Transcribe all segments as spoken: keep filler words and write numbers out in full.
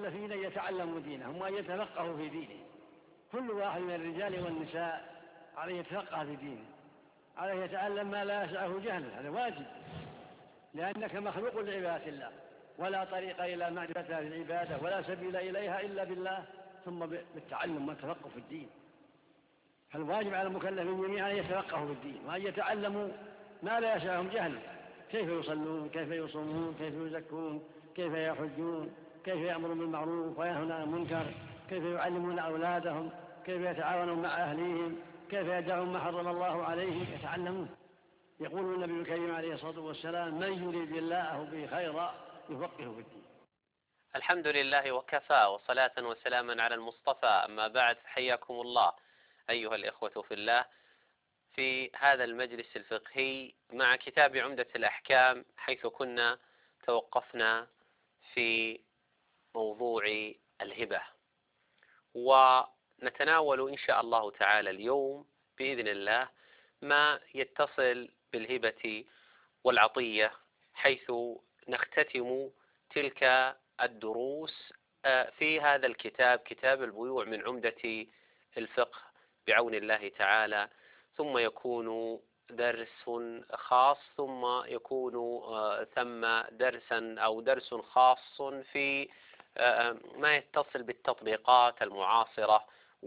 المكلفين أن يتعلموا دينهم وأن يتفقهوا في دينه. كل واحد من الرجال والنساء عليه يتفقه في دينه، عليه يتعلم ما لا يسعه جهله، هذا واجب، لأنك مخلوق لعبادة الله، ولا طريق إلى معرفتها في العبادة ولا سبيل إليها إلا بالله، ثم بالتعلم والتفقه في الدين. فالواجب على المكلفين جميعا أن يتفقهوا في الدين وأن يتعلموا ما لا يسعهم جهله، كيف يصلون، كيف يصومون، كيف يزكون، كيف يحجون، كيف يأمرون بالمعروف وينهون عن المنكر، كيف يعلمون أولادهم، كيف يتعاونون مع أهليهم، كيف يدعون ما حرم الله عليهم، يتعلمون. يقول النبي الكريم عليه الصلاة والسلام: من يريد الله به خيرا يفقهه في الدين. الحمد لله وكفى، وصلاة وسلاما على المصطفى. أما بعد، حياكم الله أيها الإخوة في الله في هذا المجلس الفقهي مع كتاب عمدة الأحكام، حيث كنا توقفنا في موضوع الهبة، ونتناول إن شاء الله تعالى اليوم بإذن الله ما يتصل بالهبة والعطية، حيث نختتم تلك الدروس في هذا الكتاب، كتاب البيوع من عمدة الفقه بعون الله تعالى، ثم يكون درس خاص، ثم يكون ثم درسا أو درس خاص في ما يتصل بالتطبيقات المعاصرة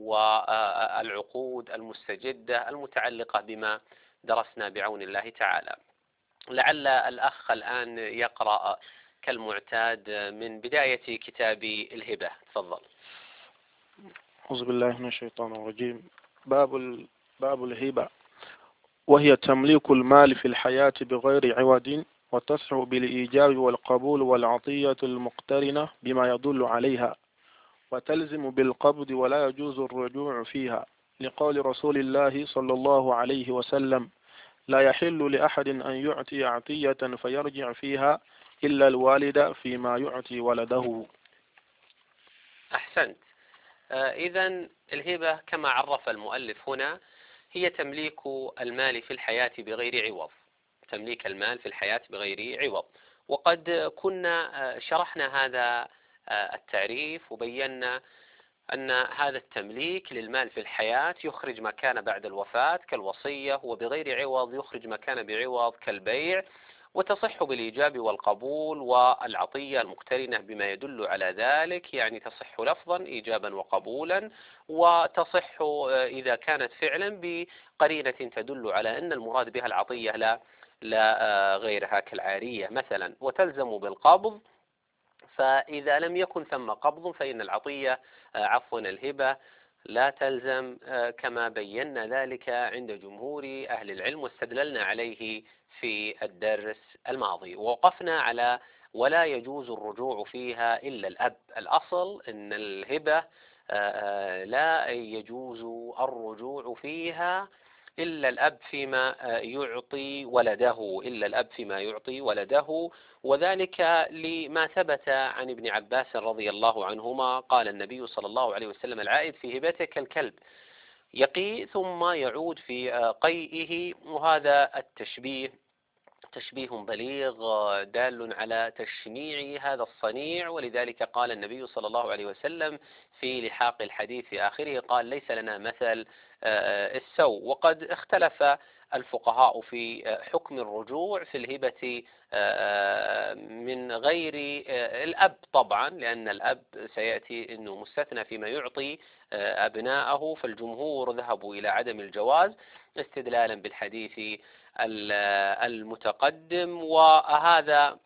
والعقود المستجدة المتعلقة بما درسنا بعون الله تعالى. لعل الأخ الآن يقرأ كالمعتاد من بداية كتاب الهبة. تفضل. أعوذ بالله من الشيطان الرجيم. باب ال... باب الهبة، وهي تمليك المال في الحياة بغير عوض، وتصح بالإيجاب والقبول والعطية المقترنة بما يدل عليها، وتلزم بالقبض ولا يجوز الرجوع فيها، لقول رسول الله صلى الله عليه وسلم: لا يحل لأحد أن يعطي عطية فيرجع فيها إلا الوالد فيما يعطي ولده. أحسنت. إذن الهبة كما عرف المؤلف هنا هي تمليك المال في الحياة بغير عوض، تمليك المال في الحياة بغير عوض. وقد كنا شرحنا هذا التعريف وبينا أن هذا التمليك للمال في الحياة يخرج ما كان بعد الوفاة كالوصية، وبغير عوض يخرج ما كان بعوض كالبيع، وتصح بالإيجاب والقبول والعطية المقترنة بما يدل على ذلك، يعني تصح لفظا إيجابا وقبولا، وتصح إذا كانت فعلا بقرينة تدل على أن المراد بها العطية لا لا غيرها كالعارية مثلا. وتلزم بالقبض، فإذا لم يكن ثم قبض فإن العطية عفوا الهبة لا تلزم، كما بينا ذلك عند جمهور أهل العلم واستدللنا عليه في الدرس الماضي. ووقفنا على ولا يجوز الرجوع فيها إلا الأب. الأصل أن الهبة لا يجوز الرجوع فيها إلا الأب فيما يعطي ولده، إلا الأب فيما يعطي ولده، وذلك لما ثبت عن ابن عباس رضي الله عنهما قال النبي صلى الله عليه وسلم: العائد في هبته الكلب يقي ثم يعود في قيئه. وهذا التشبيه تشبيه بليغ دال على تشنيع هذا الصنيع، ولذلك قال النبي صلى الله عليه وسلم في لحاق الحديث في آخره قال: ليس لنا مثل السوء. وقد اختلف الفقهاء في حكم الرجوع في الهبة من غير الأب طبعا، لأن الأب سيأتي أنه مستثنى فيما يعطي أبناءه، فالجمهور ذهبوا إلى عدم الجواز استدلالا بالحديث المتقدم، وهذا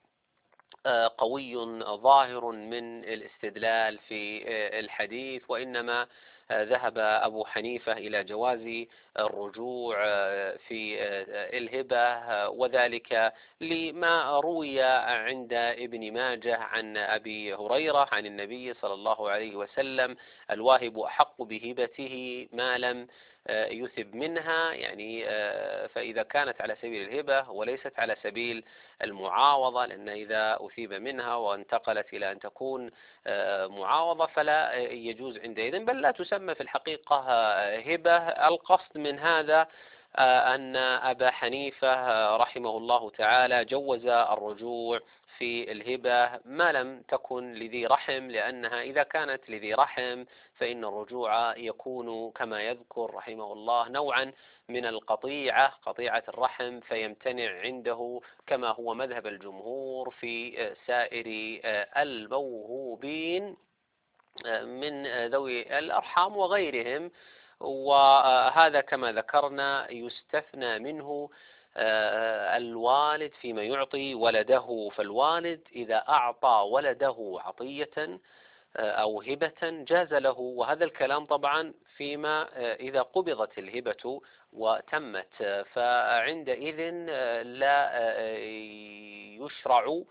قوي ظاهر من الاستدلال في الحديث. وإنما ذهب أبو حنيفة إلى جواز الرجوع في الهبة، وذلك لما روي عند ابن ماجه عن أبي هريرة عن النبي صلى الله عليه وسلم: الواهب أحق بهبته ما لم يثب منها، يعني فإذا كانت على سبيل الهبة وليست على سبيل المعاوضة، لأن إذا أثيب منها وانتقلت إلى أن تكون معاوضة فلا يجوز عندئذ، بل لا تسمى في الحقيقة هبة. القصد من هذا أن أبا حنيفة رحمه الله تعالى جوز الرجوع في الهبة ما لم تكن لذي رحم، لأنها إذا كانت لذي رحم فإن الرجوع يكون كما يذكر رحمه الله نوعا من القطيعة، قطيعة الرحم، فيمتنع عنده كما هو مذهب الجمهور في سائر الموهوبين من ذوي الأرحام وغيرهم. وهذا كما ذكرنا يستثنى منه الوالد فيما يعطي ولده، فالوالد إذا أعطى ولده عطية أو هبة جاز له، وهذا الكلام طبعا فيما إذا قبضت الهبة وتمت، فعندئذ لا يشرع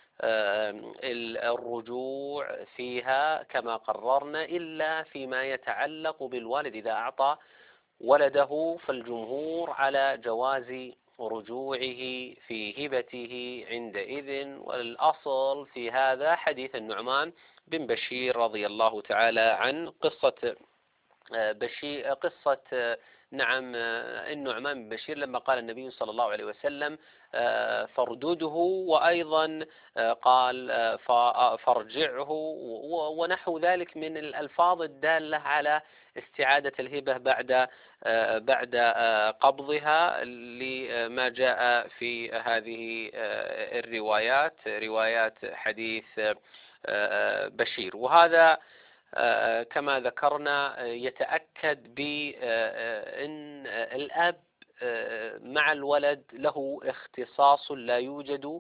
الرجوع فيها كما قررنا إلا فيما يتعلق بالوالد. إذا أعطى ولده فالجمهور على جواز رجوعه في هبته عندئذ، والأصل في هذا حديث النعمان بن بشير رضي الله تعالى عن قصة بشير قصة نعم النعمان بن بشير لما قال النبي صلى الله عليه وسلم فاردده، وأيضا قال فارجعه، ونحو ذلك من الألفاظ الدالة على استعادة الهبة بعد بعد قبضها، لما جاء في هذه الروايات روايات حديث بشير. وهذا كما ذكرنا يتأكد بأن الأب مع الولد له اختصاص لا يوجد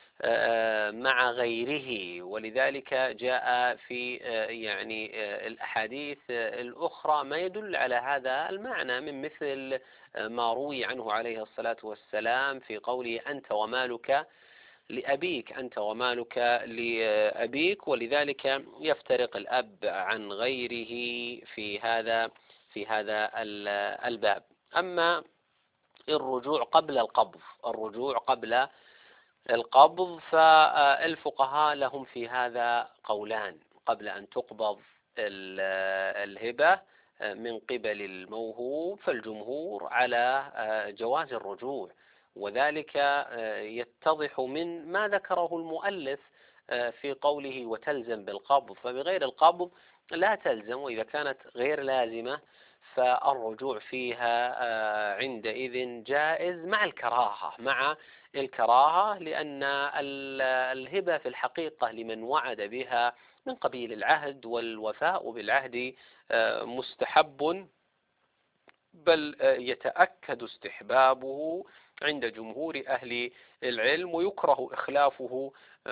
مع غيره، ولذلك جاء في يعني الأحاديث الأخرى ما يدل على هذا المعنى، من مثل ما روي عنه عليه الصلاة والسلام في قوله أنت ومالك لأبيك، أنت ومالك لأبيك، ولذلك يفترق الأب عن غيره في هذا في هذا الباب. أما الرجوع قبل القبض الرجوع قبل القبض فالفقهاء لهم في هذا قولان قبل أن تقبض الهبة من قبل الموهوب، فالجمهور على جواز الرجوع، وذلك يتضح من ما ذكره المؤلف في قوله وتلزم بالقبض، فبغير القبض لا تلزم، وإذا كانت غير لازمة فالرجوع فيها عندئذ جائز مع الكراهة مع الكراهة لأن الهبة في الحقيقة لمن وعد بها من قبيل العهد، والوفاء بالعهد مستحب، بل يتأكد استحبابه عند جمهور أهل العلم، ويكره إخلافه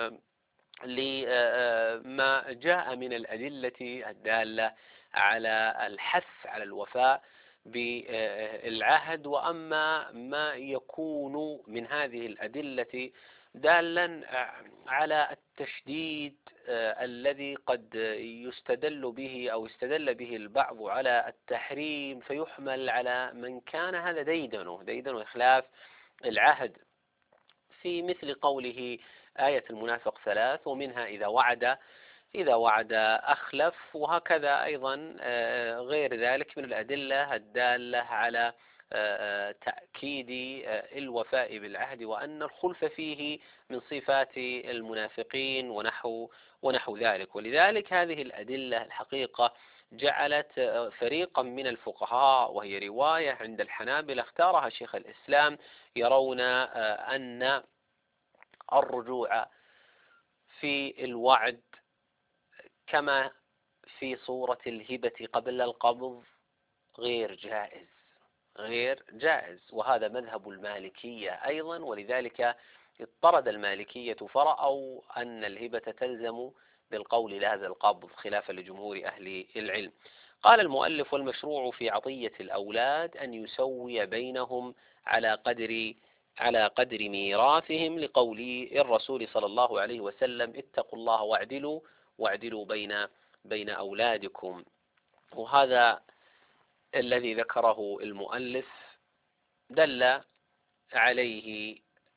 لما جاء من الأدلة الدالة على الحث على الوفاء بالعهد. وأما ما يكون من هذه الأدلة دالا على التشديد الذي قد يستدل به أو استدل به البعض على التحريم، فيحمل على من كان هذا ديدنه ديدن إخلاف العهد، في مثل قوله آية المنافق ثلاث ومنها إذا وعد إذا وعد أخلف، وهكذا أيضا غير ذلك من الأدلة الدالة على تأكيد الوفاء بالعهد، وأن الخلف فيه من صفات المنافقين ونحو ونحو ذلك. ولذلك هذه الأدلة الحقيقة جعلت فريقا من الفقهاء، وهي رواية عند الحنابلة اختارها شيخ الإسلام، يرون أن الرجوع في الوعد كما في صورة الهبة قبل القبض غير جائز غير جائز وهذا مذهب المالكية أيضا، ولذلك اضطرد المالكية فرأوا أن الهبة تلزم بالقول لهذا القبض خلافا لجمهور أهل العلم. قال المؤلف والمشروع في عطية الأولاد أن يسوي بينهم على قدر على قدر ميراثهم، لقول الرسول صلى الله عليه وسلم اتقوا الله واعدلوا واعدلوا بين بين أولادكم. وهذا الذي ذكره المؤلف دل عليه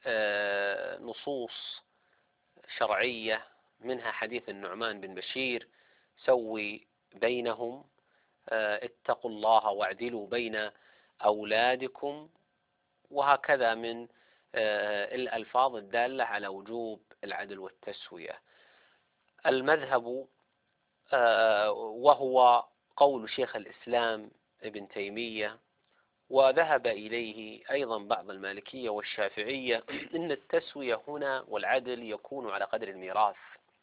نصوص شرعية، منها حديث النعمان بن بشير سوي بينهم، اتقوا الله واعدلوا بين أولادكم، وهكذا من الألفاظ الدالة على وجوب العدل والتسوية. المذهب وهو قول شيخ الإسلام ابن تيمية، وذهب إليه أيضا بعض المالكية والشافعية، إن التسوية هنا والعدل يكون على قدر الميراث،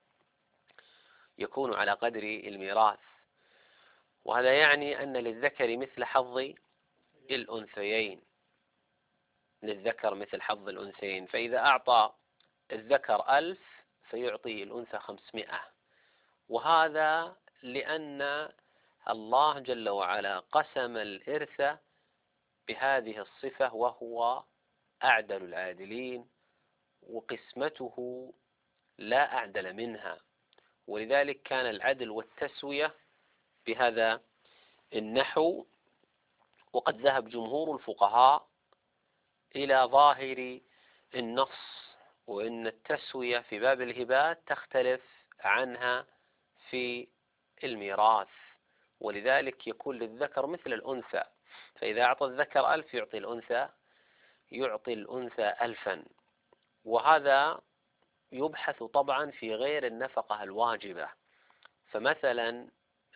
يكون على قدر الميراث، وهذا يعني أن للذكر مثل حظ الأنثيين، للذكر مثل حظ الأنثيين، فإذا أعطى الذكر ألف فيعطي الأنثى خمسمائة، وهذا لأن الله جل وعلا قسم الإرث بهذه الصفة وهو أعدل العادلين، وقسمته لا أعدل منها، ولذلك كان العدل والتسوية بهذا النحو. وقد ذهب جمهور الفقهاء إلى ظاهر النص، وإن التسوية في باب الهبات تختلف عنها في الميراث، ولذلك يكون للذكر مثل الأنثى، فإذا أعطى الذكر ألف يعطي الأنثى يعطي الأنثى ألفا، وهذا يبحث طبعا في غير النفقة الواجبة. فمثلا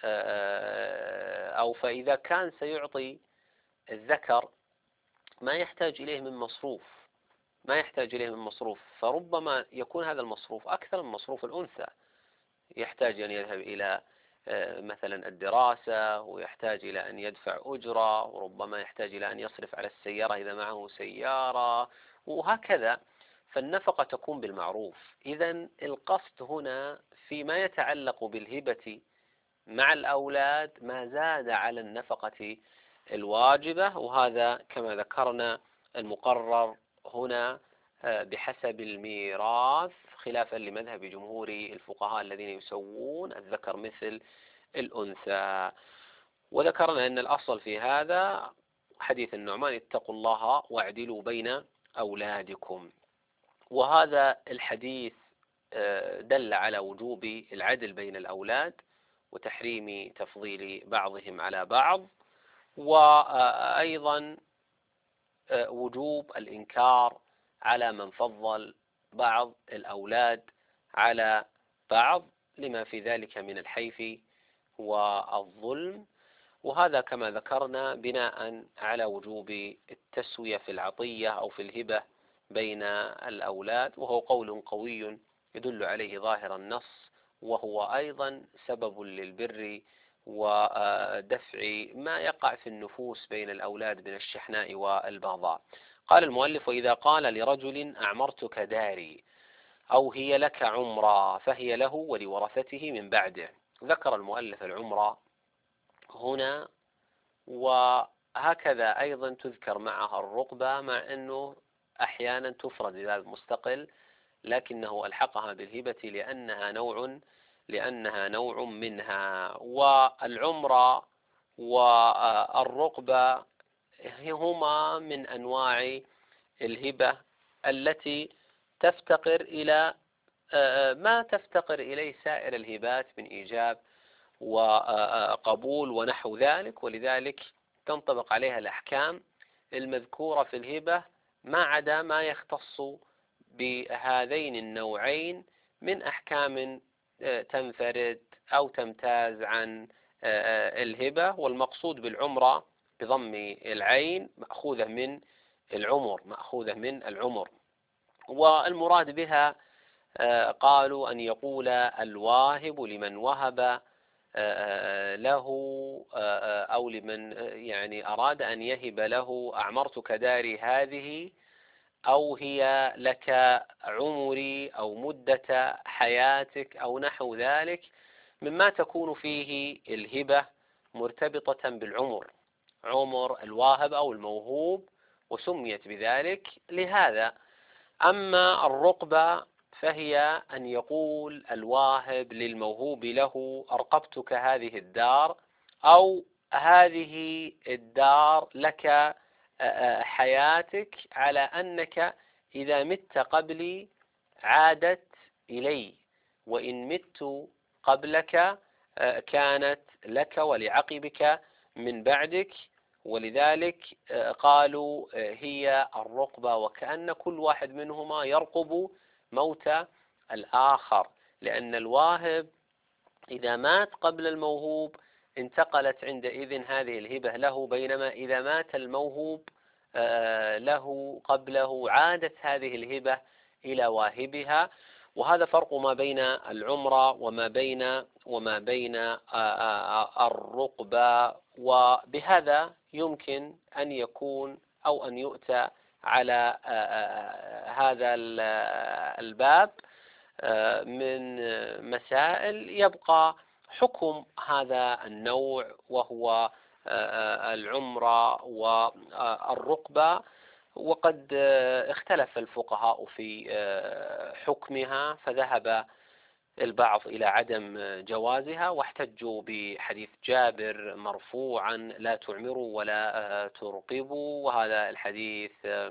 أو فإذا كان سيعطي الذكر ما يحتاج إليه من مصروف، ما يحتاج إليه من مصروف، فربما يكون هذا المصروف أكثر من مصروف الأنثى، يحتاج أن يذهب إلى مثلا الدراسة، ويحتاج إلى أن يدفع أجرة، وربما يحتاج إلى أن يصرف على السيارة إذا معه سيارة، وهكذا، فالنفقة تكون بالمعروف. إذن القصد هنا فيما يتعلق بالهبة مع الأولاد ما زاد على النفقة الواجبة، وهذا كما ذكرنا المقرر هنا بحسب الميراث، خلافا لمذهب جمهور الفقهاء الذين يسوون الذكر مثل الأنثى. وذكرنا أن الأصل في هذا حديث النعمان: اتقوا الله واعدلوا بين أولادكم. وهذا الحديث دل على وجوب العدل بين الأولاد وتحريم تفضيل بعضهم على بعض، وأيضا وجوب الإنكار على من فضل بعض الأولاد على بعض لما في ذلك من الحيف والظلم، وهذا كما ذكرنا بناء على وجوب التسوية في العطية أو في الهبة بين الأولاد، وهو قول قوي يدل عليه ظاهر النص، وهو أيضا سبب للبر ودفع ما يقع في النفوس بين الأولاد من الشحناء والبغضاء. قال المؤلف: وإذا قال لرجل أعمرتك داري أو هي لك عمرا فهي له ولورثته من بعده. ذكر المؤلف العمرة هنا، وهكذا أيضا تذكر معها الرقبة، مع أنه أحيانا تفرد بباب مستقل، لكنه ألحقها بالهبة لأنها نوع لأنها نوع منها. والعمرة والرقبة هما من أنواع الهبة التي تفتقر إلى ما تفتقر إليه سائر الهبات من إيجاب وقبول ونحو ذلك، ولذلك تنطبق عليها الأحكام المذكورة في الهبة ما عدا ما يختص بهذين النوعين من أحكام تنفرد أو تمتاز عن الهبة. والمقصود بالعمرة بضم العين مأخوذة من العمر مأخوذة من العمر والمراد بها قالوا أن يقول الواهب لمن وهب له أو لمن يعني أراد أن يهب له: أعمرتك داري هذه، أو هي لك عمري أو مدة حياتك أو نحو ذلك، مما تكون فيه الهبة مرتبطة بالعمر، عمر الواهب أو الموهوب، وسميت بذلك لهذا. أما الرقبة فهي أن يقول الواهب للموهوب له: أرقبتك هذه الدار، أو هذه الدار لك حياتك، على أنك إذا مت قبلي عادت إلي، وإن مت قبلك كانت لك ولعقبك من بعدك. ولذلك قالوا هي الرقبة، وكأن كل واحد منهما يرقب موت الآخر، لأن الواهب إذا مات قبل الموهوب انتقلت عندئذ هذه الهبة له، بينما إذا مات الموهوب له قبله عادت هذه الهبة إلى واهبها. وهذا فرق ما بين العمرة وما بين وما بين الرقبة. وبهذا يمكن أن يكون أو أن يؤتى على هذا الباب من مسائل. يبقى حكم هذا النوع وهو العمرة والرقبة، وقد اختلف الفقهاء في حكمها، فذهب البعض إلى عدم جوازها واحتجوا بحديث جابر مرفوعا: لا تعمروا ولا ترقبوا. وهذا الحديث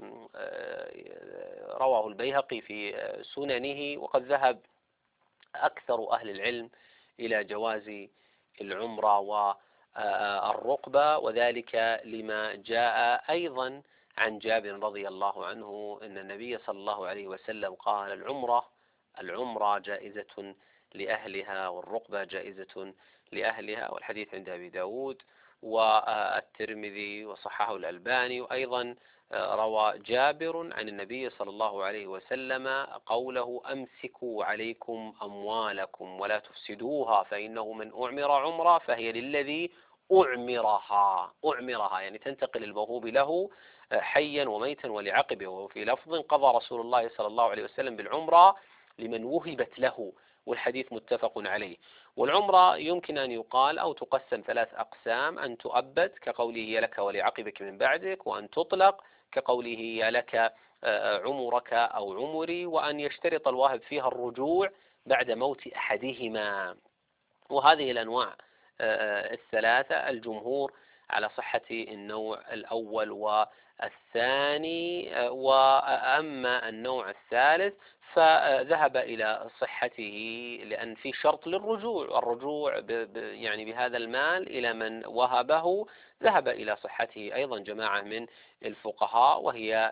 رواه البيهقي في سننه. وقد ذهب أكثر أهل العلم إلى جواز العمرة والرقبة، وذلك لما جاء أيضا عن جابر رضي الله عنه أن النبي صلى الله عليه وسلم قال: العمرة العمرة جائزة لأهلها والرقبة جائزة لأهلها. والحديث عند أبي داود والترمذي وصححه الألباني. وأيضا روى جابر عن النبي صلى الله عليه وسلم قوله: أمسكوا عليكم أموالكم ولا تفسدوها فإنه من أعمر عمرة فهي للذي أعمرها. أعمرها يعني تنتقل الموهوب له حيا وميتا ولعقبه. وفي لفظ: قضى رسول الله صلى الله عليه وسلم بالعمرة لمن وهبت له. والحديث متفق عليه. والعمرة يمكن أن يقال أو تقسم ثلاث أقسام: أن تؤبد كقوله: هي لك ولعقبك من بعدك، وأن تطلق كقوله: هي لك عمرك أو عمري، وأن يشترط الواهب فيها الرجوع بعد موت أحدهما. وهذه الأنواع الثلاثة الجمهور على صحة النوع الأول والثاني، وأما النوع الثالث فذهب إلى صحته لأن في شرط للرجوع، الرجوع يعني بهذا المال إلى من وهبه. ذهب إلى صحته أيضا جماعة من الفقهاء، وهي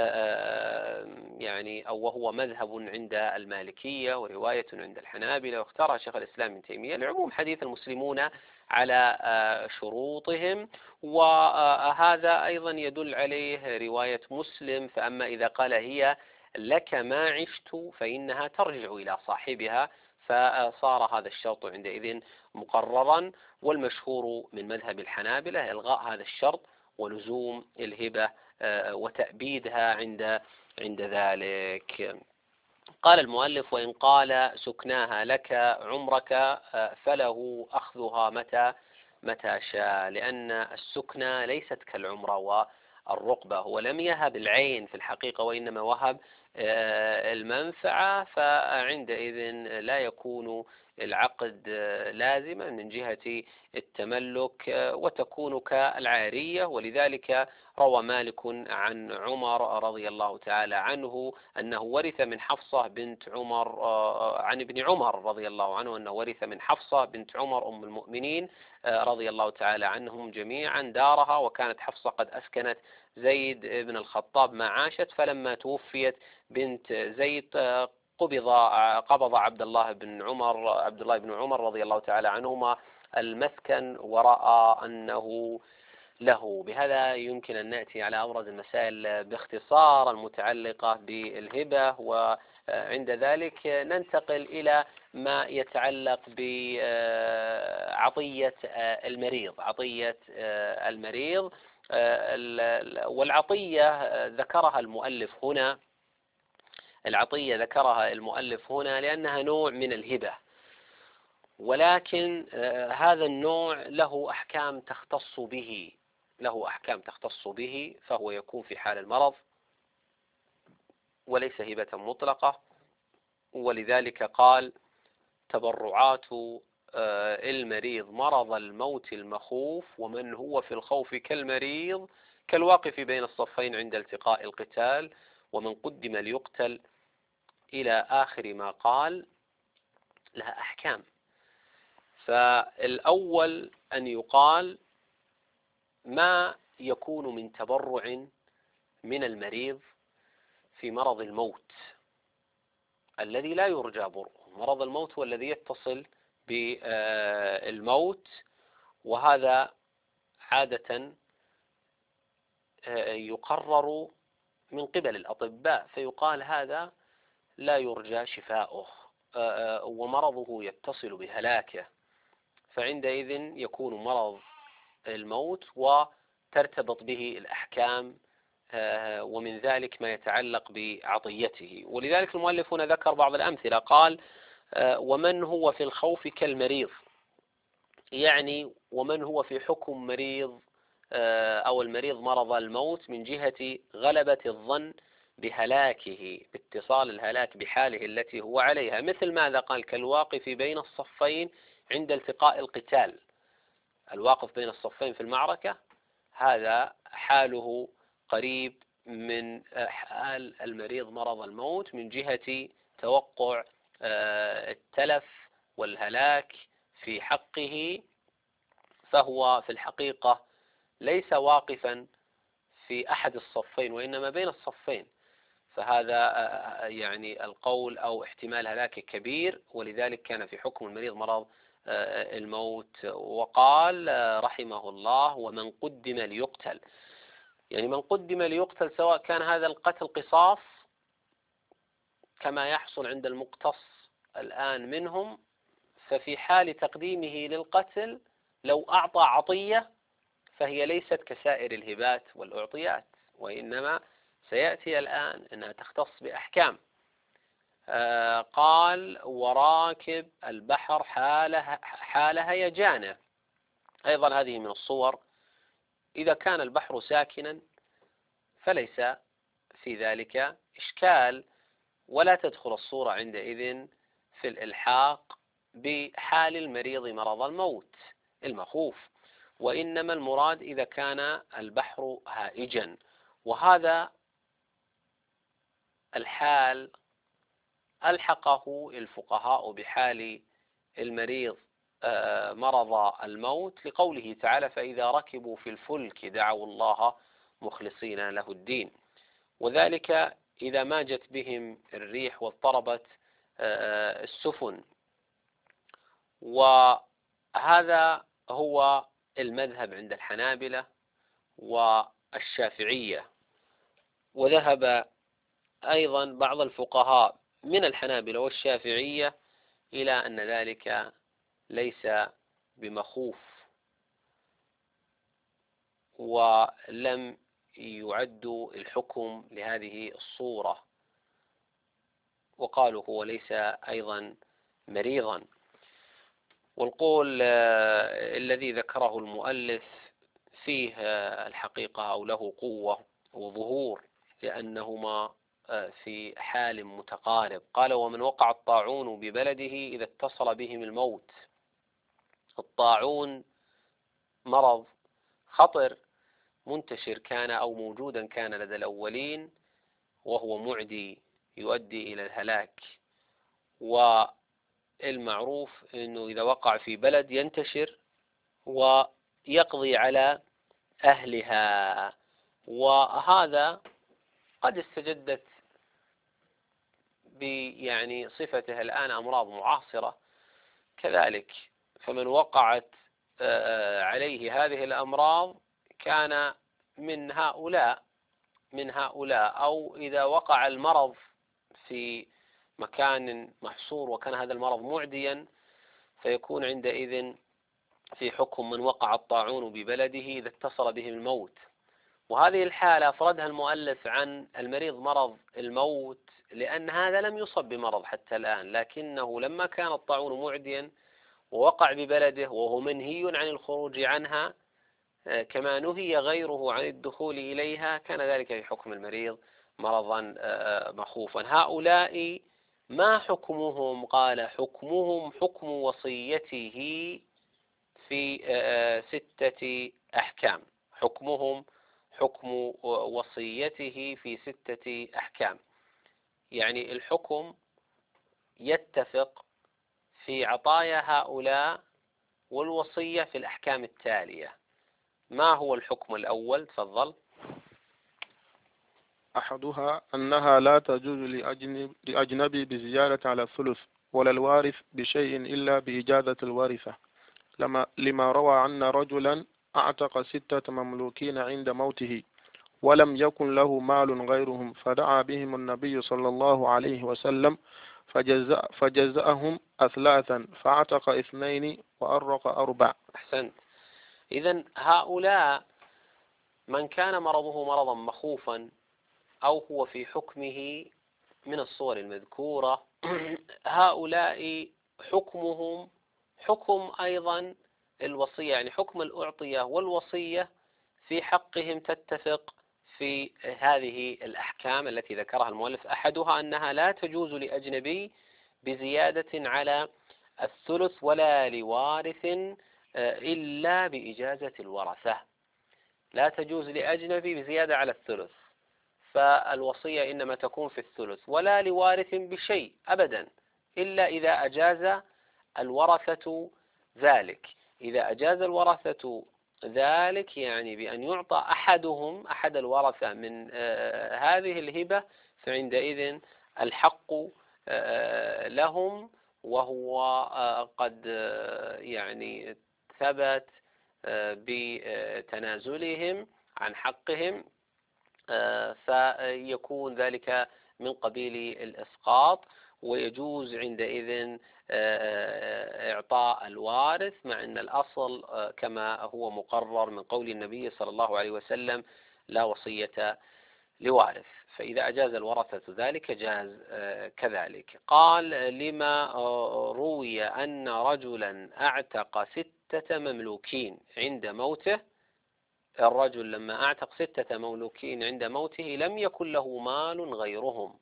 يعني أو وهو مذهب عند المالكية ورواية عند الحنابلة، واختارها شيخ الإسلام ابن تيمية لعموم حديث المسلمون على شروطهم. وهذا أيضا يدل عليه رواية مسلم: فأما إذا قال هي لك ما عشت فإنها ترجع إلى صاحبها، فصار هذا الشرط عندئذ مقررا. والمشهور من مذهب الحنابلة إلغاء هذا الشرط ولزوم الهبة وتأبيدها عند عند ذلك. قال المؤلف: وإن قال سكناها لك عمرك فله أخذها متى متى شاء، لأن السكنى ليست كالعمرة والرقبة. هو لم يهب العين في الحقيقة وإنما وهب المنفعة، فعندئذ لا يكون العقد لازما من جهة التملك وتكون كالعارية. ولذلك روى مالك عن عمر رضي الله تعالى عنه أنه ورث من حفصة بنت عمر عن ابن عمر رضي الله عنه أنه ورث من حفصة بنت عمر أم المؤمنين رضي الله تعالى عنهم جميعا دارها، وكانت حفصة قد أسكنت زيد بن الخطاب ما عاشت، فلما توفيت بنت زيد قبض قبض عبد الله بن عمر عبد الله بن عمر رضي الله تعالى عنهما المسكن ورأى أنه له. بهذا يمكن أن نأتي على أبرز المسائل باختصار المتعلقة بالهبة، وعند ذلك ننتقل إلى ما يتعلق بعطية المريض عطية المريض والعطية ذكرها المؤلف هنا العطية ذكرها المؤلف هنا لأنها نوع من الهبة، ولكن هذا النوع له أحكام تختص به له أحكام تختص به فهو يكون في حال المرض وليس هبة مطلقة. ولذلك قال: تبرعات المريض مرض الموت المخوف، ومن هو في الخوف كالمريض كالواقف بين الصفين عند التقاء القتال، ومن قدم ليقتل إلى آخر ما قال. لها أحكام. فالأول أن يقال ما يكون من تبرع من المريض في مرض الموت الذي لا يرجى برؤه. مرض الموت هو الذي يتصل بالموت، وهذا عادة يقرر من قبل الأطباء، فيقال هذا لا يرجى شفاؤه ومرضه يتصل بهلاكه، فعندئذ يكون مرض الموت وترتبط به الأحكام، ومن ذلك ما يتعلق بعطيته. ولذلك المؤلف هنا ذكر بعض الأمثلة، قال ومن هو في الخوف كالمريض، يعني ومن هو في حكم مريض أو المريض مرض الموت من جهة غلبة الظن بهلاكه، باتصال الهلاك بحاله التي هو عليها. مثل ماذا؟ قال كالواقف بين الصفين عند التقاء القتال. الواقف بين الصفين في المعركة هذا حاله قريب من حال المريض مرض الموت من جهة توقع التلف والهلاك في حقه، فهو في الحقيقة ليس واقفا في أحد الصفين وإنما بين الصفين، فهذا يعني القول أو احتمال هلاك كبير، ولذلك كان في حكم المريض مرض الموت. وقال رحمه الله ومن قدم ليقتل، يعني من قدم ليقتل سواء كان هذا القتل قصاص كما يحصل عند المقتص الآن منهم، ففي حال تقديمه للقتل لو أعطى عطية فهي ليست كسائر الهبات والأعطيات، وإنما سيأتي الآن أنها تختص بأحكام. آه قال وراكب البحر حال حال هيجانه، أيضا هذه من الصور. إذا كان البحر ساكنا فليس في ذلك إشكال، ولا تدخل الصورة عندئذ في الإلحاق بحال المريض مرض الموت المخوف، وإنما المراد إذا كان البحر هائجا، وهذا الحال ألحقه الفقهاء بحال المريض مرض الموت لقوله تعالى فإذا ركبوا في الفلك دعوا الله مخلصين له الدين، وذلك إذا ما جت بهم الريح واضطربت السفن. وهذا هو المذهب عند الحنابلة والشافعية، وذهب أيضا بعض الفقهاء من الحنابلة والشافعية إلى أن ذلك ليس بمخوف، ولم يعد الحكم لهذه الصورة، وقالوا هو ليس أيضا مريضا. والقول الذي ذكره المؤلف فيه الحقيقة أو له قوة وظهور، لأنهما في حال متقارب. قال ومن وقع الطاعون ببلده إذا اتصل بهم الموت. الطاعون مرض خطر منتشر كان أو موجودا كان لدى الأولين، وهو معدي يؤدي إلى الهلاك، والمعروف أنه إذا وقع في بلد ينتشر ويقضي على أهلها، وهذا قد استجدت يعني صفته الآن أمراض معاصرة كذلك، فمن وقعت عليه هذه الأمراض كان من هؤلاء من هؤلاء أو إذا وقع المرض في مكان محصور وكان هذا المرض معديا فيكون عندئذ في حكم من وقع الطاعون ببلده إذا اتصل به الموت. وهذه الحالة أفردها المؤلف عن المريض مرض الموت لأن هذا لم يصب بمرض حتى الآن، لكنه لما كان الطاعون معديا ووقع ببلده وهو منهي عن الخروج عنها كما نهي غيره عن الدخول إليها، كان ذلك في حكم المريض مرضا مخوفا. هؤلاء ما حكمهم؟ قال حكمهم حكم وصيته في ستة أحكام. حكمهم حكم وصيته في ستة أحكام، يعني الحكم يتفق في عطايا هؤلاء والوصية في الأحكام التالية. ما هو الحكم الأول؟ تفضل. أحدها أنها لا تجوز لأجنب لأجنبي بزيادة على الثلث ولا الوارث بشيء إلا بإجازة الوارثة، لما لما روى أن رجلا أعتق ستة مملوكين عند موته ولم يكن له مال غيرهم، فدعا بهم النبي صلى الله عليه وسلم فجزأ فجزأهم أثلاثا، فاعتق اثنين وأرق أربع. أحسنت. إذن هؤلاء من كان مرضه مرضا مخوفا أو هو في حكمه من الصور المذكورة هؤلاء حكمهم حكم أيضا الوصية، يعني حكم الأعطية والوصية في حقهم تتفق في هذه الأحكام التي ذكرها المؤلف. أحدها أنها لا تجوز لأجنبي بزيادة على الثلث ولا لوارث إلا بإجازة الورثة. لا تجوز لأجنبي بزيادة على الثلث، فالوصية إنما تكون في الثلث، ولا لوارث بشيء أبدا إلا إذا أجاز الورثة ذلك. إذا أجاز الورثة ذلك يعني بأن يعطى أحدهم أحد الورثة من آه هذه الهبة، فعندئذ الحق آه لهم، وهو آه قد آه يعني ثبت آه بتنازلهم عن حقهم، آه فيكون ذلك من قبيل الإسقاط، ويجوز عندئذ إعطاء الوارث، مع أن الأصل كما هو مقرر من قول النبي صلى الله عليه وسلم لا وصية لوارث. فإذا أجاز الورثة ذلك جاز كذلك. قال لما روي أن رجلا أعتق ستة مملوكين عند موته. الرجل لما أعتق ستة مملوكين عند موته لم يكن له مال غيرهم،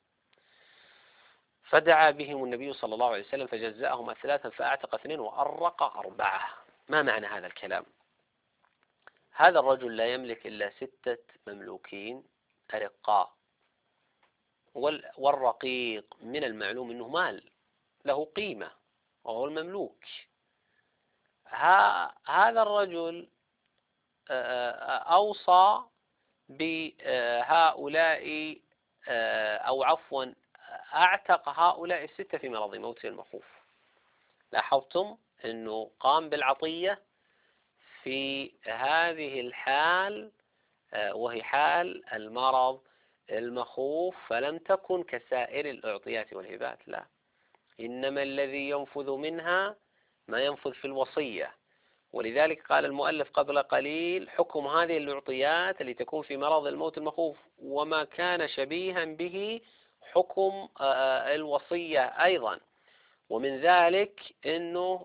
فدعا بهم النبي صلى الله عليه وسلم فجزأهم الثلاثة فأعتق اثنين وأرق أربعة. ما معنى هذا الكلام؟ هذا الرجل لا يملك إلا ستة مملوكين أرقاء، والرقيق من المعلوم أنه مال له قيمة وهو المملوك. هذا الرجل أوصى بهؤلاء أو عفوا أعتق هؤلاء الستة في مرض موته المخوف. لاحظتم أنه قام بالعطية في هذه الحال وهي حال المرض المخوف، فلم تكن كسائر الأعطيات والهبات، لا، إنما الذي ينفذ منها ما ينفذ في الوصية. ولذلك قال المؤلف قبل قليل حكم هذه الأعطيات اللي تكون في مرض الموت المخوف وما كان شبيها به حكم الوصية أيضا، ومن ذلك أنه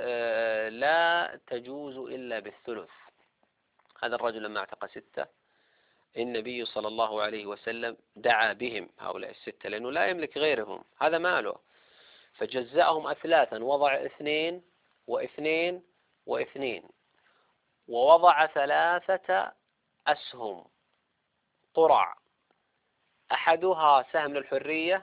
لا تجوز إلا بالثلث. هذا الرجل لما اعتق ستة النبي صلى الله عليه وسلم دعا بهم هؤلاء الستة لأنه لا يملك غيرهم، هذا ماله، فجزأهم أثلاثا، وضع اثنين واثنين واثنين، ووضع ثلاثة أسهم قرع، أحدها سهم للحرية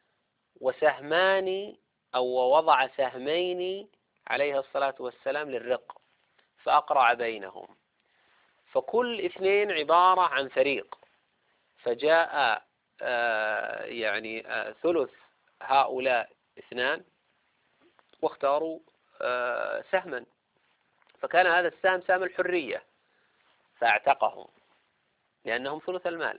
وسهمان أو وضع سهمين عليه الصلاة والسلام للرق، فأقرع بينهم، فكل اثنين عبارة عن فريق، فجاء آه يعني آه ثلث هؤلاء اثنان واختاروا آه سهما، فكان هذا السهم سهم الحرية فاعتقهم لأنهم ثلث المال،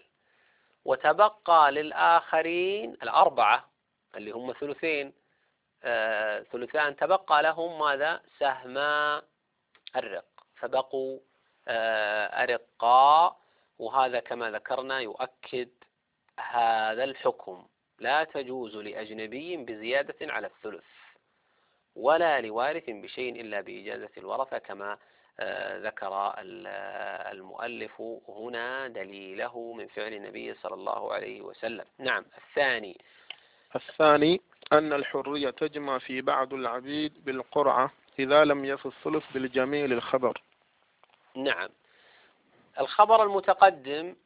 وتبقى للآخرين الأربعة اللي هم ثلثين آه ثلثان، تبقى لهم ماذا؟ سهما الرق، فبقوا آه أرقاء. وهذا كما ذكرنا يؤكد هذا الحكم، لا تجوز لأجنبي بزيادة على الثلث ولا لوارث بشيء إلا بإجازة الورثة، كما آه ذكر المؤلف هنا دليله من فعل النبي صلى الله عليه وسلم. نعم. الثاني الثاني أن الحرية تجمع في بعض العبيد بالقرعة إذا لم يف الثلث بالجميع للخبر. نعم. الخبر المتقدم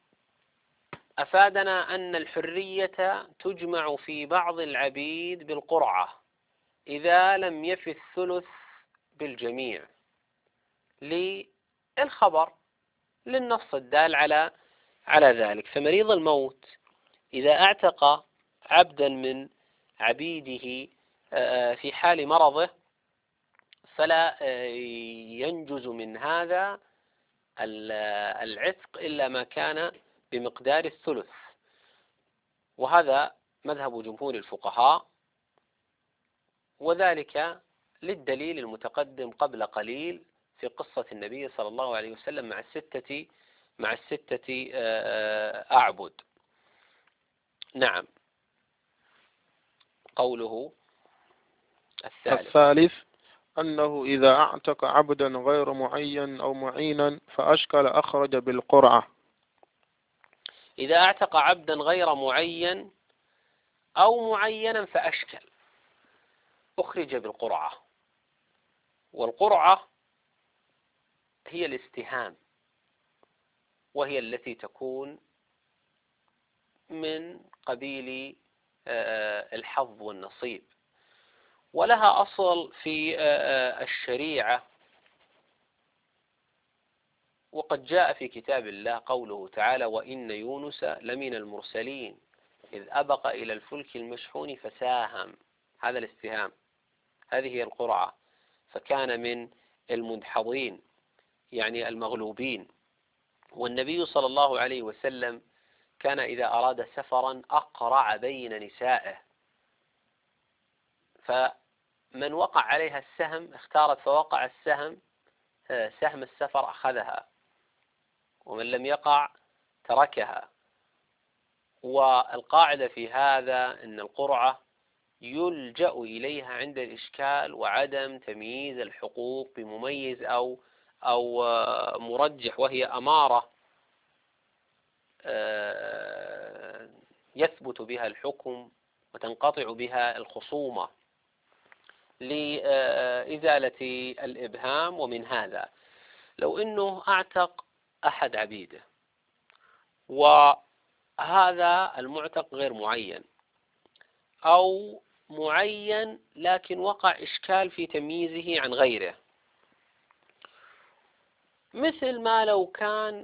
أفادنا أن الحرية تجمع في بعض العبيد بالقرعة إذا لم يف الثلث بالجميع، للخبر للنص الدال على على ذلك. فمريض الموت إذا أعتق عبدا من عبيده في حال مرضه فلا ينجز من هذا العتق إلا ما كان بمقدار الثلث، وهذا مذهب جمهور الفقهاء، وذلك للدليل المتقدم قبل قليل في قصة النبي صلى الله عليه وسلم مع الستة مع الستة أعبد. نعم. قوله الثالث, الثالث أنه إذا أعتق عبدا غير معين أو معينا فأشكل أخرج بالقرعة. إذا أعتق عبدا غير معين أو معينا فأشكل أخرج بالقرعة. والقرعة هي الاستهام، وهي التي تكون من قبيل الحظ والنصيب، ولها أصل في الشريعة، وقد جاء في كتاب الله قوله تعالى: وإن يونس لمن المرسلين إذ أبق إلى الفلك المشحون فساهم. هذا الاستهام، هذه هي القرعة، فكان من المدحضين يعني المغلوبين. والنبي صلى الله عليه وسلم كان إذا أراد سفرا أقرع بين نسائه، فمن وقع عليها السهم اختارت فوقع السهم سهم السفر أخذها، ومن لم يقع تركها. والقاعدة في هذا أن القرعة يلجأ إليها عند الإشكال وعدم تمييز الحقوق بمميز أو أو مرجح، وهي أمارة يثبت بها الحكم وتنقطع بها الخصومة لإزالة الإبهام. ومن هذا لو أنه أعتق أحد عبيده وهذا المعتق غير معين أو معين لكن وقع إشكال في تمييزه عن غيره، مثل ما لو كان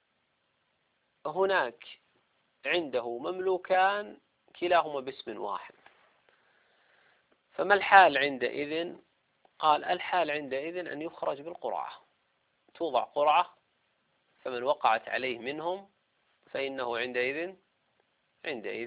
هناك عنده مملوكان كلاهما باسم واحد، فما الحال عندئذ؟ قال الحال عندئذ أن يخرج بالقرعة، توضع قرعة، فمن وقعت عليه منهم فإنه عندئذ عندئذ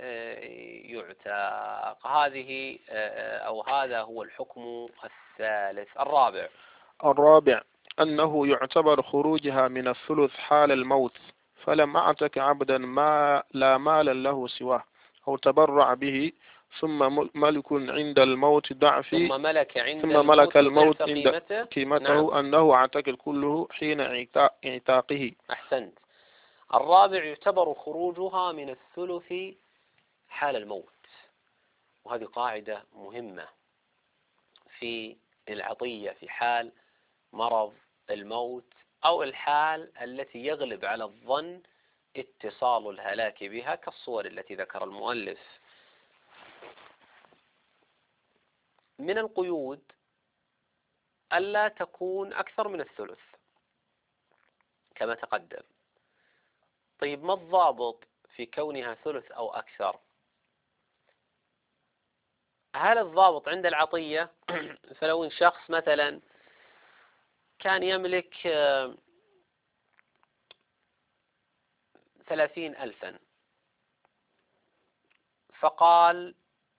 يعتق. هذه أو هذا هو الحكم الثالث. الرابع الرابع أنه يعتبر خروجها من الثلث حال الموت، فلم أعتك عبدا ما لا مال له سواه أو تبرع به ثم ملك عند الموت ضعف ثم ملك عند ثم ملك الموت عند قيمته, قيمته نعم. أنه اعتق كله حين اعتاقه. أحسنت. الرابع يعتبر خروجها من الثلث حال الموت، وهذه قاعدة مهمة في العطية في حال مرض الموت أو الحال التي يغلب على الظن اتصال الهلاك بها كالصور التي ذكر المؤلف. من القيود ألا تكون أكثر من الثلث كما تقدم. طيب ما الضابط في كونها ثلث أو أكثر؟ هل الضابط عند العطية؟ فلو إن شخص مثلا كان يملك ثلاثين ألفا فقال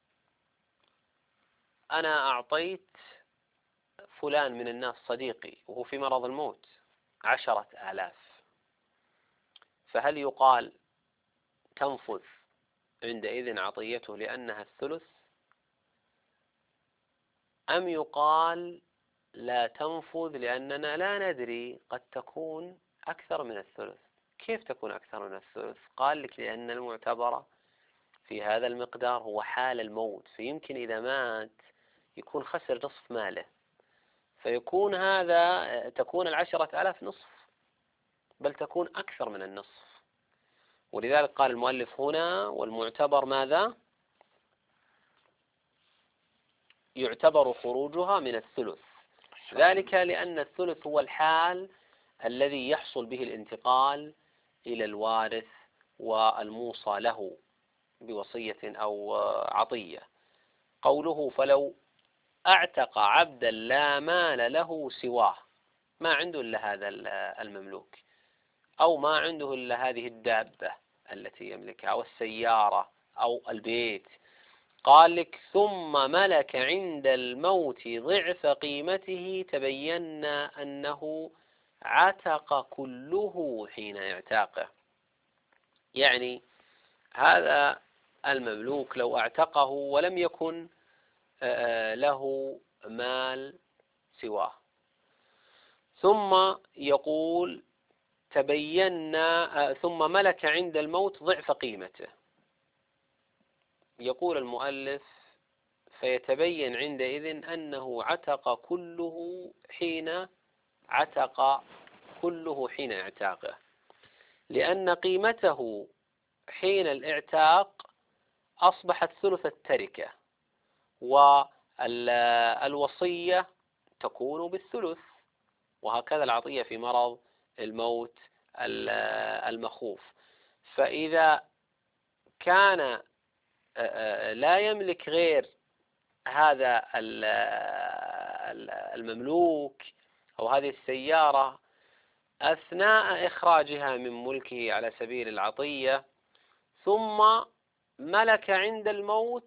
أنا أعطيت فلان من الناس صديقي وهو في مرض الموت عشرة آلاف، فهل يقال تنفذ عندئذ عطيته لأنها الثلث، أم يقال لا تنفذ لأننا لا ندري قد تكون أكثر من الثلث؟ كيف تكون أكثر من الثلث؟ قال لك لأن المعتبر في هذا المقدار هو حال الموت، فيمكن إذا مات يكون خسر نصف ماله، فيكون هذا تكون العشرة آلاف نصف، بل تكون أكثر من النصف. ولذلك قال المؤلف هنا والمعتبر ماذا؟ يعتبر خروجها من الثلث، ذلك لأن الثلث هو الحال الذي يحصل به الانتقال إلى الوارث والموصى له بوصية أو عطية. قوله فلو أعتق عبدا لا مال له سواه، ما عنده إلا هذا المملوك، أو ما عنده إلا هذه الدابة التي يملكها أو السيارة أو البيت، قال لك ثم ملك عند الموت ضعف قيمته تبينا أنه عتق كله حين اعتاقه. يعني هذا المملوك لو اعتقه ولم يكن له مال سواه، ثم يقول تبينا ثم ملك عند الموت ضعف قيمته، يقول المؤلف فيتبين عندئذ أنه عتق كله حين عتق كله حين اعتاقه، لأن قيمته حين الاعتاق أصبحت ثلث التركة، والوصية تكون بالثلث، وهكذا العطية في مرض الموت المخوف. فإذا كان لا يملك غير هذا المملوك أو هذه السيارة أثناء إخراجها من ملكه على سبيل العطية، ثم ملك عند الموت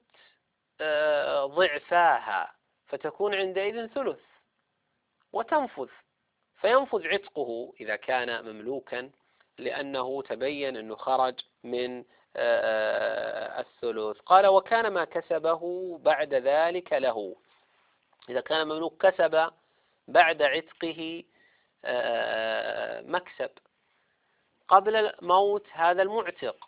ضعفاها، فتكون عندئذ ثلث وتنفذ، فينفذ عتقه إذا كان مملوكا، لأنه تبين أنه خرج من الثلث. قال وكان ما كسبه بعد ذلك له، إذا كان مملوك كسب بعد عتقه مكسب قبل موت هذا المعتق،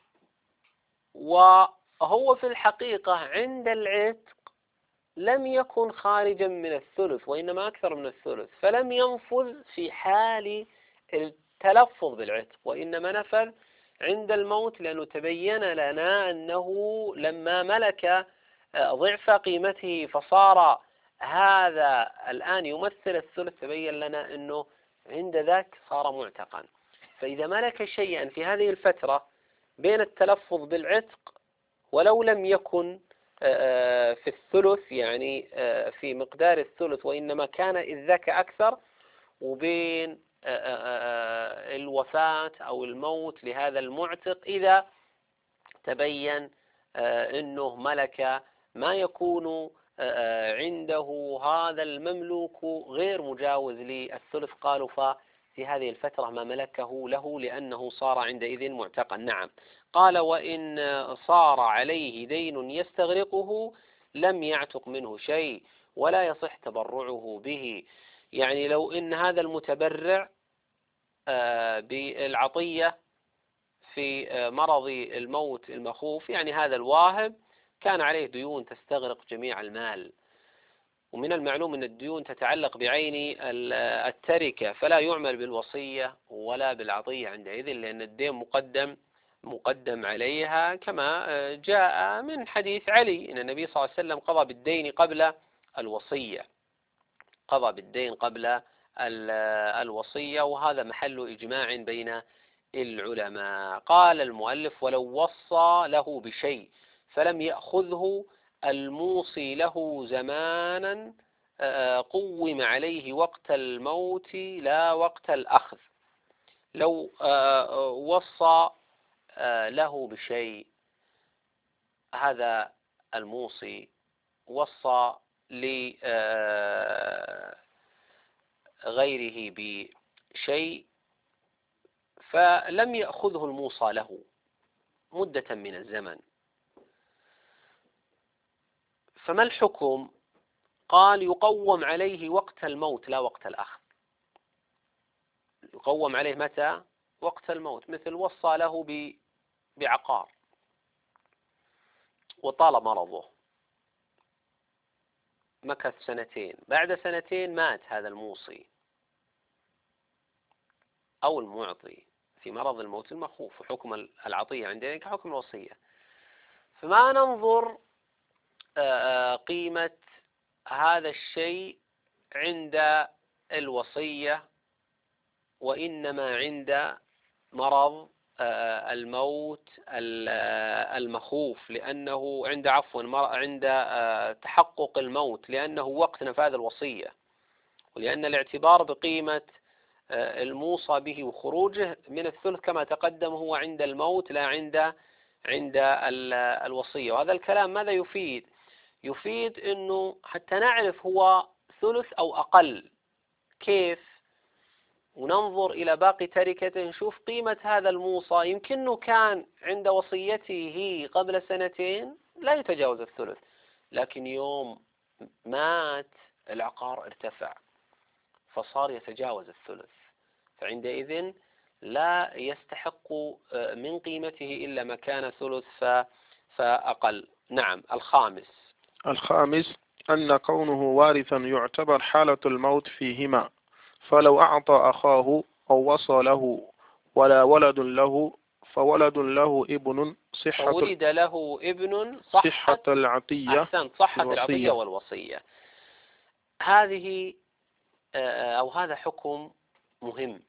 وهو في الحقيقة عند العتق لم يكن خارجا من الثلث وإنما أكثر من الثلث، فلم ينفذ في حال التلفظ بالعتق، وإنما نفذ عند الموت، لأنه تبين لنا أنه لما ملك ضعف قيمته فصار هذا الآن يمثل الثلث، تبين لنا أنه عند ذاك صار معتقا. فإذا ملك شيئا في هذه الفترة بين التلفظ بالعتق ولو لم يكن في الثلث، يعني في مقدار الثلث، وإنما كان إذ ذاك أكثر، وبين الوفاة أو الموت لهذا المعتق إذا تبين أنه ملك ما يكون عنده هذا المملوك غير مجاوز للثلث، قالوا ففي هذه الفترة ما ملكه له لأنه صار عندئذ معتقا. نعم. قال وإن صار عليه دين يستغرقه لم يعتق منه شيء ولا يصح تبرعه به. يعني لو إن هذا المتبرع بالعطية في مرض الموت المخوف، يعني هذا الواهب كان عليه ديون تستغرق جميع المال، ومن المعلوم أن الديون تتعلق بعين التركة، فلا يعمل بالوصية ولا بالعطية عندئذ، لأن الدين مقدم مقدم عليها، كما جاء من حديث علي أن النبي صلى الله عليه وسلم قضى بالدين قبل الوصية، قضى بالدين قبل الوصية، وهذا محل إجماع بين العلماء. قال المؤلف ولو وصى له بشيء فلم يأخذه الموصي له زمانا قوم عليه وقت الموت لا وقت الأخذ. لو وصى له بشيء، هذا الموصي وصى لغيره بشيء فلم يأخذه الموصى له مدة من الزمن، فما الحكم؟ قال يقوم عليه وقت الموت لا وقت الأخذ. يقوم عليه متى؟ وقت الموت. مثل وصى له بعقار وطال مرضه، مكث سنتين، بعد سنتين مات هذا الموصي أو المعطي في مرض الموت المخوف، وحكم العطية عندنا كحكم الوصية، فما ننظر قيمة هذا الشيء عند الوصية، وإنما عند مرض الموت المخوف، لأنه عند عفوا عند تحقق الموت، لأنه وقت نفاذ الوصية، ولأن الاعتبار بقيمة الموصى به وخروجه من الثلث كما تقدم هو عند الموت لا عند عند الوصية. وهذا الكلام ماذا يفيد؟ يفيد أنه حتى نعرف هو ثلث أو أقل كيف، وننظر إلى باقي تركته نشوف قيمة هذا الموصى. يمكنه كان عند وصيته قبل سنتين لا يتجاوز الثلث، لكن يوم مات العقار ارتفع فصار يتجاوز الثلث، فعندئذ لا يستحق من قيمته إلا ما كان ثلث فأقل. نعم. الخامس الخامس أن كونه وارثا يعتبر حالة الموت فيهما، فلو أعطى أخاه أو وصى له ولا ولد له فولد له ابن صحة فولد له ابن صحة, صحة العطية أحسنت صحة العطية والوصية. هذه أو هذا حكم مهم،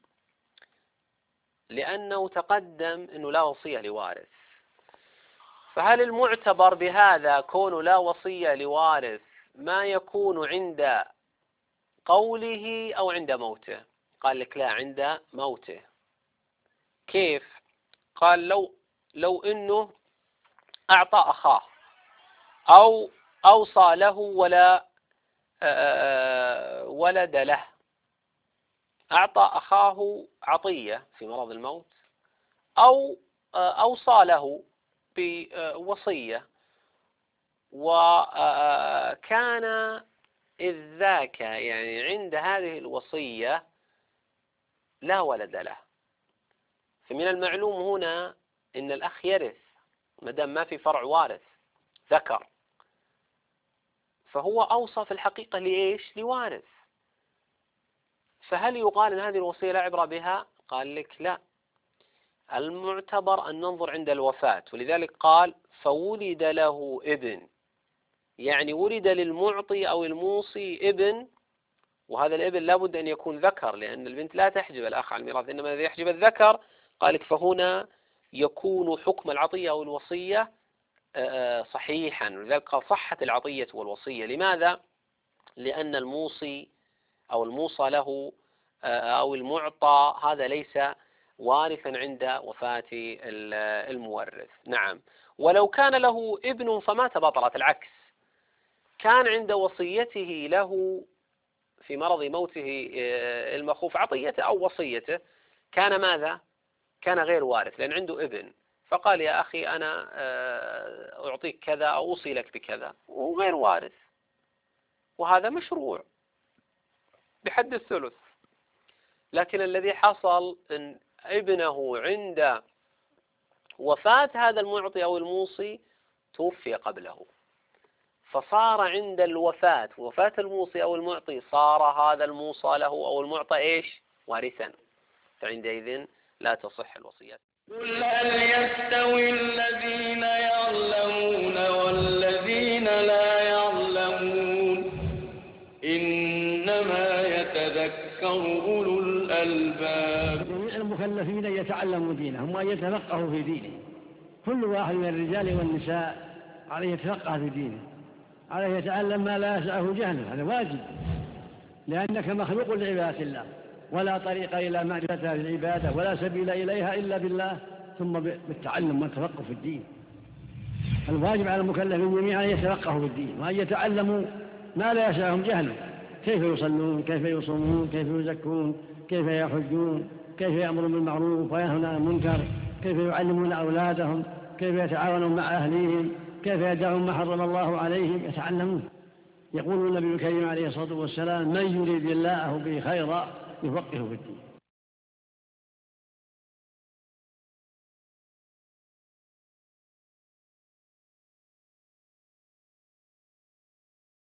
لأنه تقدم أنه لا وصية لوارث، فهل المعتبر بهذا كون لا وصية لوارث ما يكون عند قوله أو عند موته؟ قال لك لا، عند موته. كيف؟ قال لو لو أنه أعطى أخاه أو أوصى له ولا ولد له، أعطى أخاه عطية في مرض الموت أو أوصى له بوصية، وكان إذ ذاك يعني عند هذه الوصية لا ولد له، فمن المعلوم هنا إن الأخ يرث ما دام ما في فرع وارث ذكر، فهو أوصى في الحقيقة لإيش؟ لوارث. فهل يقال أن هذه الوصية لا عبرة بها؟ قال لك لا، المعتبر أن ننظر عند الوفاة، ولذلك قال فولد له ابن، يعني ولد للمعطي أو الموصي ابن، وهذا الابن لابد أن يكون ذكر، لأن البنت لا تحجب الأخ عن الميراث، إنما الذي يحجب الذكر. قال لك فهنا يكون حكم العطية أو الوصية صحيحا، ولذلك قال صحت العطية والوصية. لماذا؟ لأن الموصي أو الموصى له أو المعطى هذا ليس وارثا عند وفاة المورث. نعم. ولو كان له ابن فمات بطلت، العكس، كان عند وصيته له في مرض موته المخوف عطيته أو وصيته، كان ماذا؟ كان غير وارث لأن عنده ابن، فقال يا أخي أنا أعطيك كذا أو أوصي لك بكذا، وغير وارث، وهذا مشروع بحد الثلث. لكن الذي حصل أن ابنه عند وفاة هذا المعطي أو الموصي توفي قبله، فصار عند الوفاة وفاة الموصي أو المعطي صار هذا الموصى له أو المعطى إيش؟ وارثا، فعندئذ لا تصح الوصية. قل هل يستوي الذين يعلمون والذين لا يعلمون إنما يتذكر أولو الألباب. جميع المكلفين يتعلموا دينهم وأن يتفقهوا في دينه، كل واحد من الرجال والنساء عليه يتفقه في دينه، عليه يتعلم ما لا يسعه جهله، هذا واجب، لأنك مخلوق لعبادة الله، ولا طريق إلى معرفتها في العبادة ولا سبيل إليها إلا بالله، ثم بالتعلم والتفقه في الدين. الواجب على المكلفين جميعا أن يتفقهوا في الدين وأن يتعلموا ما لا يسعهم جهله، كيف يصلون، كيف يصومون، كيف يزكون، كيف يحجون، كيف يأمرون بالمعروف وينهون عن المنكر، كيف يعلمون أولادهم، كيف يتعاونون مع أهليهم، كيف يدعون ما حرم الله عليهم، يتعلمون. يقول النبي الكريم عليه الصلاة والسلام من يريد الله به خيرا يفقهه في الدين.